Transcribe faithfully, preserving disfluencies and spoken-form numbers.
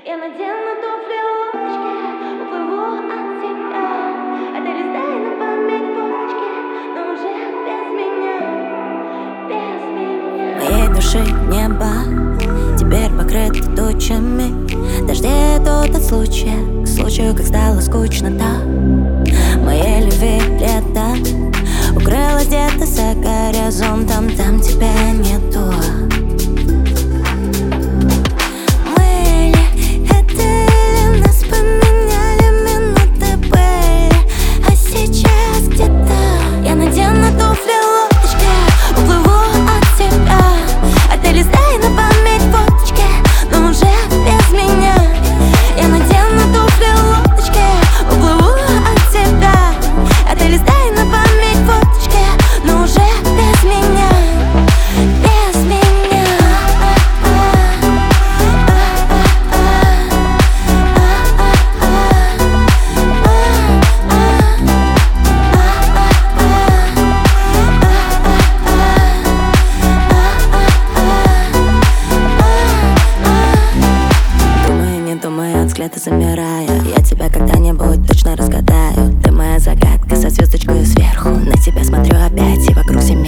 Я надену туфли лодочки, уплыву от тебя. А ты листай на память фоточки, но уже без меня, без меня. Моей души небо теперь покрыто тучами. Дождей тот от случая к случаю, как стало скучно, да. Моей любви лето укрылось где-то за горизонтом, там тебя нету. Взгляды замирая, я тебя когда-нибудь точно разгадаю. Ты моя загадка со звездочкой сверху. На тебя смотрю опять и вокруг семьи.